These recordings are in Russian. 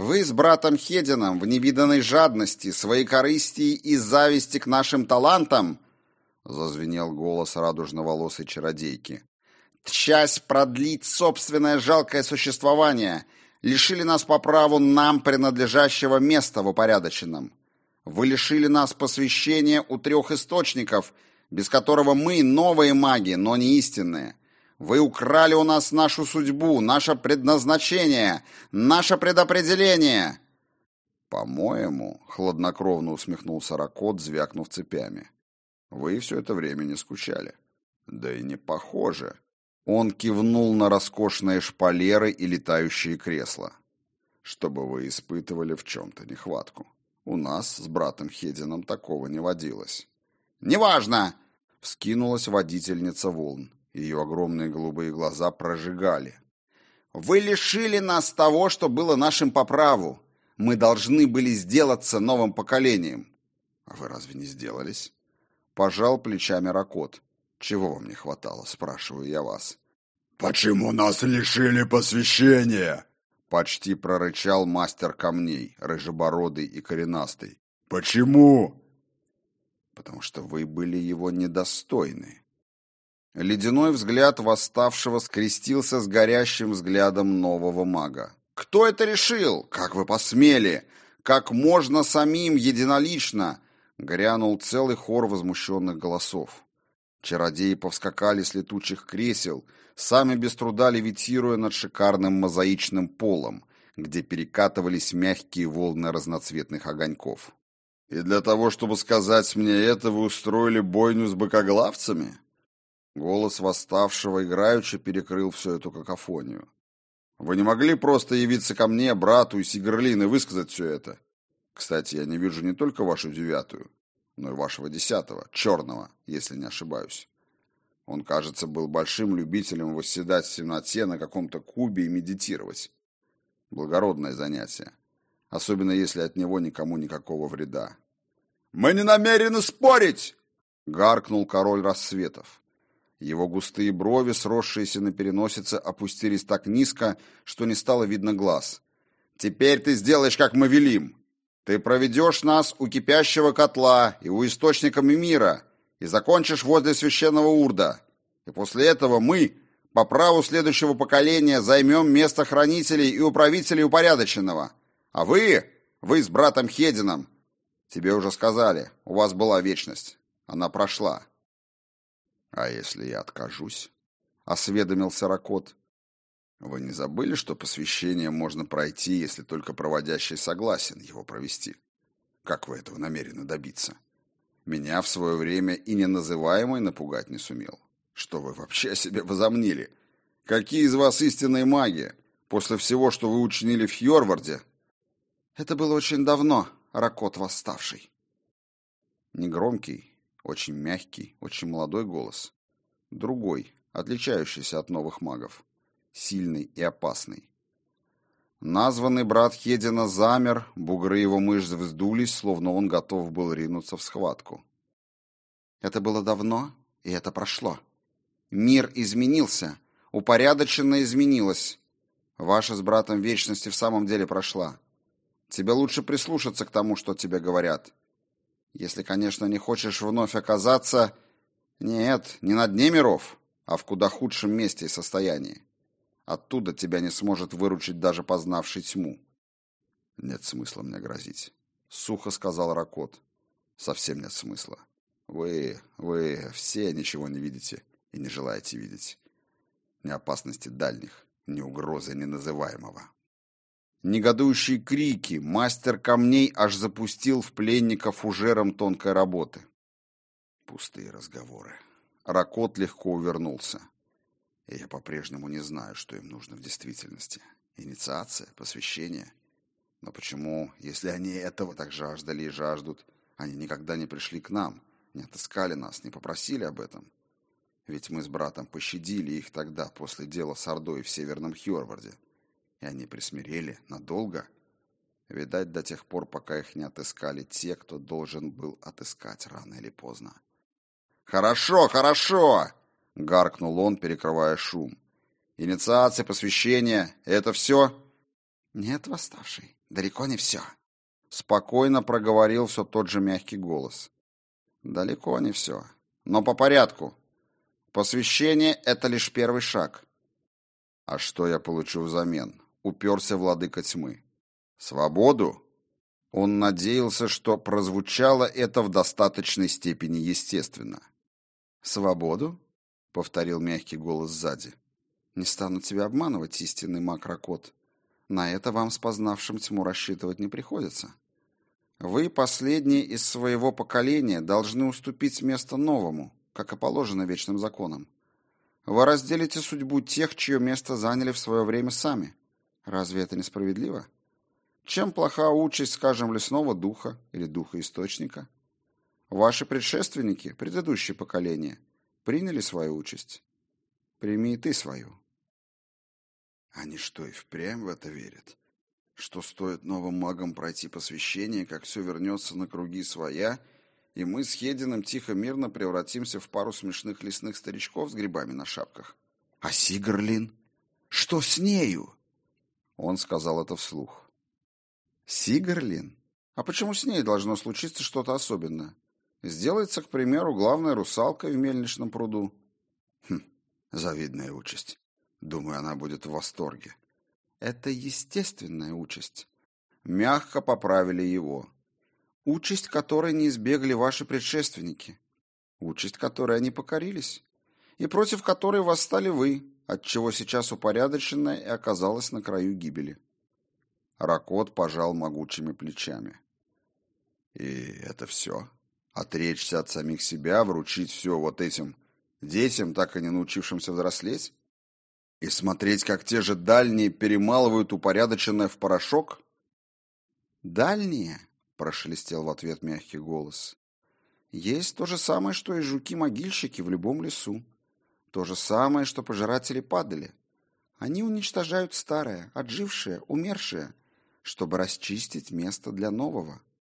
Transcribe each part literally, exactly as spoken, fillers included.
Вы с братом Хедином в невиданной жадности, своекорыстии и зависти к нашим талантам, зазвенел голос радужноволосой чародейки, тщась продлить собственное жалкое существование, лишили нас по праву нам принадлежащего места в упорядоченном. Вы лишили нас посвящения у трех источников, без которого мы новые маги, но не истинные. Вы украли у нас нашу судьбу, наше предназначение, наше предопределение. По-моему, хладнокровно усмехнулся Ракот, звякнув цепями. Вы все это время не скучали. Да и не похоже. Он кивнул на роскошные шпалеры и летающие кресла. Чтобы вы испытывали в чем-то нехватку. У нас с братом Хедином такого не водилось. «Неважно!» — вскинулась водительница волн. Ее огромные голубые глаза прожигали. «Вы лишили нас того, что было нашим по праву. Мы должны были сделаться новым поколением». «А вы разве не сделались?» Пожал плечами Ракот. «Чего вам не хватало, спрашиваю я вас?» «Почему нас лишили посвящения?» Почти прорычал мастер камней, рыжебородый и коренастый. «Почему?» «Потому что вы были его недостойны». Ледяной взгляд восставшего скрестился с горящим взглядом нового мага. «Кто это решил? Как вы посмели? Как можно самим единолично?» Грянул целый хор возмущенных голосов. Чародеи повскакали с летучих кресел, сами без труда левитируя над шикарным мозаичным полом, где перекатывались мягкие волны разноцветных огоньков. «И для того, чтобы сказать мне это, вы устроили бойню с быкоглавцами?» Голос восставшего играючи перекрыл всю эту какофонию. «Вы не могли просто явиться ко мне, брату и Сигерлин, и высказать все это? Кстати, я не вижу не только вашу девятую, но и вашего десятого, черного, если не ошибаюсь. Он, кажется, был большим любителем восседать в темноте на каком-то кубе и медитировать. Благородное занятие, особенно если от него никому никакого вреда». «Мы не намерены спорить!» — гаркнул король рассветов. Его густые брови, сросшиеся на переносице, опустились так низко, что не стало видно глаз. «Теперь ты сделаешь, как мы велим. Ты проведешь нас у кипящего котла и у источника мира, и закончишь возле священного урда. И после этого мы, по праву следующего поколения, займем место хранителей и управителей упорядоченного. А вы, вы с братом Хедином, тебе уже сказали, у вас была вечность. Она прошла». «А если я откажусь?» — осведомился Ракот. «Вы не забыли, что посвящение можно пройти, если только проводящий согласен его провести? Как вы этого намерены добиться? Меня в свое время и неназываемый напугать не сумел. Что вы вообще о себе возомнили? Какие из вас истинные маги? После всего, что вы учинили в Хьорварде?» «Это было очень давно, Ракот восставший». Негромкий, очень мягкий, очень молодой голос. Другой, отличающийся от новых магов. Сильный и опасный. Названный брат Хедина замер, бугры его мышц вздулись, словно он готов был ринуться в схватку. «Это было давно, и это прошло. Мир изменился, упорядоченно изменилось. Ваша с братом вечность и в самом деле прошла. Тебе лучше прислушаться к тому, что тебе говорят. Если, конечно, не хочешь вновь оказаться... Нет, не на дне миров, а в куда худшем месте и состоянии. Оттуда тебя не сможет выручить даже познавший тьму». «Нет смысла мне грозить», — сухо сказал Ракот. «Совсем нет смысла. Вы, вы все ничего не видите и не желаете видеть. Ни опасности дальних, ни угрозы неназываемого». Негодующие крики мастер камней аж запустил в пленника фужером тонкой работы. Пустые разговоры. Ракот легко увернулся. И я по-прежнему не знаю, что им нужно в действительности. Инициация, посвящение. Но почему, если они этого так жаждали и жаждут, они никогда не пришли к нам, не отыскали нас, не попросили об этом? Ведь мы с братом пощадили их тогда, после дела с Ордой в Северном Хьорварде. И они присмирели надолго. Видать, до тех пор, пока их не отыскали те, кто должен был отыскать рано или поздно. «Хорошо, хорошо!» — гаркнул он, перекрывая шум. «Инициация, посвящение — это все?» Нет, восставший, далеко не все. Спокойно проговорил все тот же мягкий голос. Далеко не все. Но по порядку. Посвящение — это лишь первый шаг. А что я получу взамен? Уперся владыка тьмы. Свободу? Он надеялся, что прозвучало это в достаточной степени естественно. «Свободу?» — повторил мягкий голос сзади. «Не стану тебя обманывать, истинный маг Ракот. На это вам с познавшим тьму рассчитывать не приходится. Вы, последние из своего поколения, должны уступить место новому, как и положено вечным законам. Вы разделите судьбу тех, чье место заняли в свое время сами. Разве это несправедливо? Чем плоха участь, скажем, лесного духа или духа источника? Ваши предшественники, предыдущие поколения, приняли свою участь. Прими и ты свою». Они что, и впрямь в это верят? Что стоит новым магам пройти посвящение, как все вернется на круги своя, и мы с Хединым тихо-мирно превратимся в пару смешных лесных старичков с грибами на шапках? А Сигрлин? Что с нею? Он сказал это вслух. Сигрлин? А почему с ней должно случиться что-то особенное? Сделается, к примеру, главной русалкой в мельничном пруду. Хм, завидная участь. Думаю, она будет в восторге. Это естественная участь. Мягко поправили его. Участь, которой не избегли ваши предшественники. Участь, которой они покорились. И против которой восстали вы, отчего сейчас упорядоченная и оказалась на краю гибели. Ракот пожал могучими плечами. И это все? Отречься от самих себя, вручить все вот этим детям, так и не научившимся взрослеть? И смотреть, как те же дальние перемалывают упорядоченное в порошок? «Дальние?» — прошелестел в ответ мягкий голос. «Есть то же самое, что и жуки-могильщики в любом лесу. То же самое, что пожиратели падали. Они уничтожают старое, отжившее, умершее, чтобы расчистить место для нового.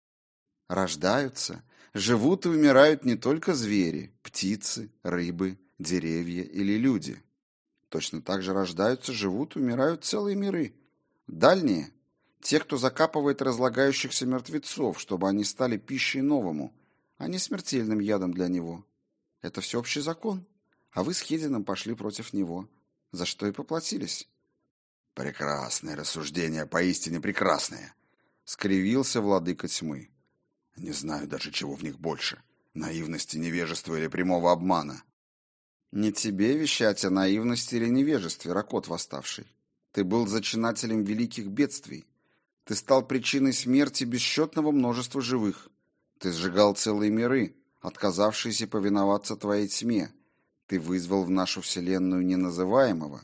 Рождаются, живут и умирают не только звери, птицы, рыбы, деревья или люди. Точно так же рождаются, живут, умирают целые миры. Дальние — те, кто закапывает разлагающихся мертвецов, чтобы они стали пищей новому, а не смертельным ядом для него. Это всеобщий закон, а вы с Хедином пошли против него, за что и поплатились». «Прекрасное рассуждение, поистине прекрасное!» — скривился владыка тьмы. «Не знаю даже, чего в них больше — наивности, невежества или прямого обмана». «Не тебе вещать о наивности или невежестве, Ракот восставший. Ты был зачинателем великих бедствий. Ты стал причиной смерти бесчетного множества живых. Ты сжигал целые миры, отказавшиеся повиноваться твоей тьме. Ты вызвал в нашу вселенную неназываемого».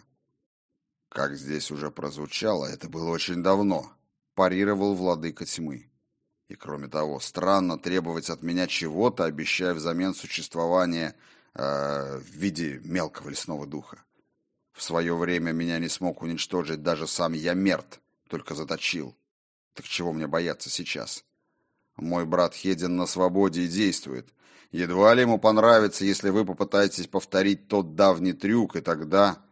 «Как здесь уже прозвучало, это было очень давно», — парировал владыка тьмы. «И кроме того, странно требовать от меня чего-то, обещая взамен существования э, в виде мелкого лесного духа. В свое время меня не смог уничтожить даже сам Ямерт, только заточил. Так чего мне бояться сейчас? Мой брат Хедин на свободе и действует. Едва ли ему понравится, если вы попытаетесь повторить тот давний трюк, и тогда...»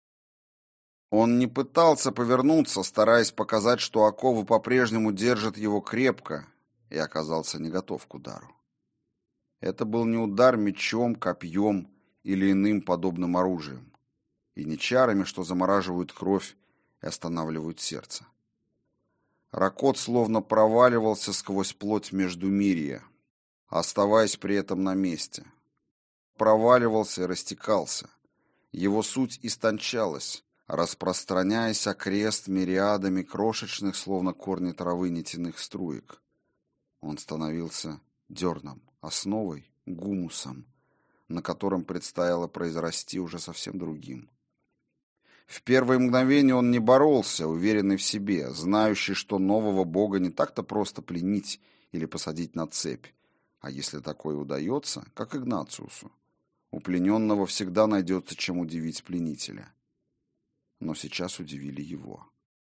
Он не пытался повернуться, стараясь показать, что оковы по-прежнему держат его крепко, и оказался не готов к удару. Это был не удар мечом, копьем или иным подобным оружием, и не чарами, что замораживают кровь и останавливают сердце. Ракот словно проваливался сквозь плоть междумирья, оставаясь при этом на месте. Проваливался и растекался. Его суть истончалась, распространяясь окрест мириадами крошечных, словно корни травы, нитяных струек. Он становился дерном, основой, гумусом, на котором предстояло произрасти уже совсем другим. В первые мгновения он не боролся, уверенный в себе, знающий, что нового бога не так-то просто пленить или посадить на цепь, а если такое удается, как Игнациусу, у плененного всегда найдется чем удивить пленителя. Но сейчас удивили его.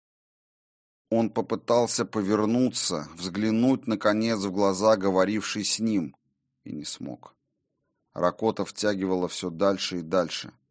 Он попытался повернуться, взглянуть, наконец, в глаза говорившей с ним, и не смог. Ракота втягивала все дальше и дальше,